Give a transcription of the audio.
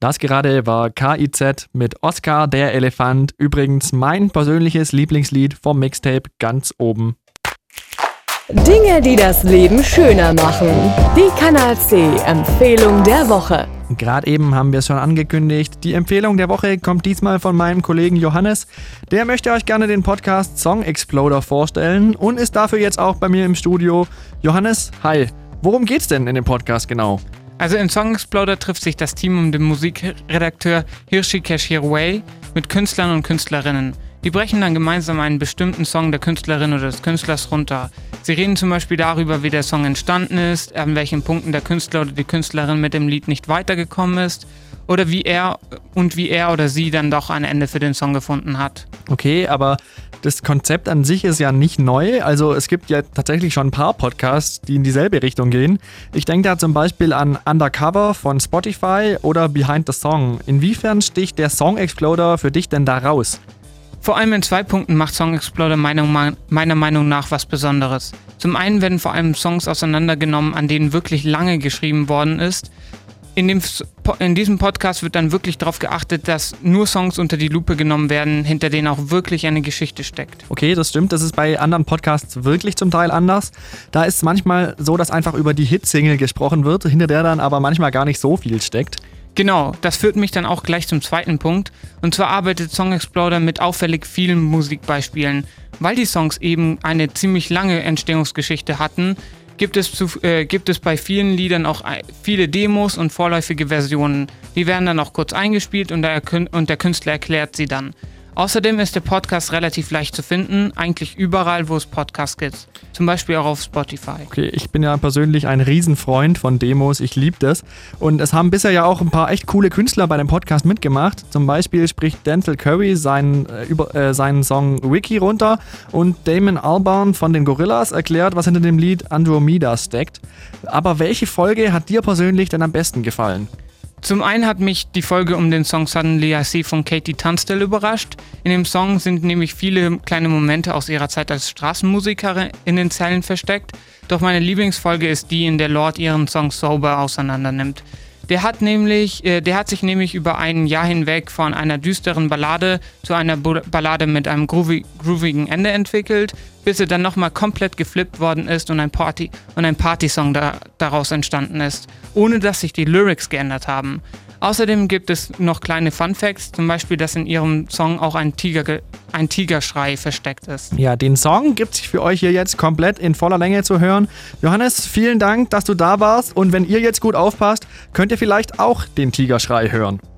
Das gerade war KIZ mit Oscar der Elefant. Übrigens mein persönliches Lieblingslied vom Mixtape ganz oben. Dinge, die das Leben schöner machen. Die Kanal C Empfehlung der Woche. Gerade eben haben wir es schon angekündigt. Die Empfehlung der Woche kommt diesmal von meinem Kollegen Johannes. Der möchte euch gerne den Podcast Song Exploder vorstellen und ist dafür jetzt auch bei mir im Studio. Johannes, hi. Worum geht's denn in dem Podcast genau? Also in Song Exploder trifft sich das Team um den Musikredakteur Hrishikesh Hirway mit Künstlern und Künstlerinnen. Die brechen dann gemeinsam einen bestimmten Song der Künstlerin oder des Künstlers runter. Sie reden zum Beispiel darüber, wie der Song entstanden ist, an welchen Punkten der Künstler oder die Künstlerin mit dem Lied nicht weitergekommen ist oder wie er oder sie dann doch ein Ende für den Song gefunden hat. Okay, aber das Konzept an sich ist ja nicht neu. Also es gibt ja tatsächlich schon ein paar Podcasts, die in dieselbe Richtung gehen. Ich denke da zum Beispiel an Undercover von Spotify oder Behind the Song. Inwiefern sticht der Song Exploder für dich denn da raus? Vor allem in 2 Punkten macht Song Exploder meiner Meinung nach was Besonderes. Zum einen werden vor allem Songs auseinandergenommen, an denen wirklich lange geschrieben worden ist. In diesem Podcast wird dann wirklich darauf geachtet, dass nur Songs unter die Lupe genommen werden, hinter denen auch wirklich eine Geschichte steckt. Okay, das stimmt. Das ist bei anderen Podcasts wirklich zum Teil anders. Da ist es manchmal so, dass einfach über die Hitsingle gesprochen wird, hinter der dann aber manchmal gar nicht so viel steckt. Genau, das führt mich dann auch gleich zum zweiten Punkt. Und zwar arbeitet Song Exploder mit auffällig vielen Musikbeispielen. Weil die Songs eben eine ziemlich lange Entstehungsgeschichte hatten, gibt es bei vielen Liedern auch viele Demos und vorläufige Versionen. Die werden dann auch kurz eingespielt und der Künstler erklärt sie dann. Außerdem ist der Podcast relativ leicht zu finden, eigentlich überall, wo es Podcasts gibt. Zum Beispiel auch auf Spotify. Okay, ich bin ja persönlich ein Riesenfreund von Demos, ich liebe das. Und es haben bisher ja auch ein paar echt coole Künstler bei dem Podcast mitgemacht. Zum Beispiel spricht Denzel Curry seinen Song Wiki runter und Damon Albarn von den Gorillaz erklärt, was hinter dem Lied Andromeda steckt. Aber welche Folge hat dir persönlich denn am besten gefallen? Zum einen hat mich die Folge um den Song Suddenly I See von Katie Tunstall überrascht. In dem Song sind nämlich viele kleine Momente aus ihrer Zeit als Straßenmusikerin in den Zeilen versteckt. Doch meine Lieblingsfolge ist die, in der Lord ihren Song Sober auseinandernimmt. Der hat sich nämlich über ein Jahr hinweg von einer düsteren Ballade zu einer Ballade mit einem groovigen Ende entwickelt, bis er dann nochmal komplett geflippt worden ist und ein Partysong daraus entstanden ist, ohne dass sich die Lyrics geändert haben. Außerdem gibt es noch kleine Funfacts, zum Beispiel, dass in ihrem Song auch ein Tigerschrei versteckt ist. Ja, den Song gibt es für euch hier jetzt komplett in voller Länge zu hören. Johannes, vielen Dank, dass du da warst und wenn ihr jetzt gut aufpasst, könnt ihr vielleicht auch den Tigerschrei hören.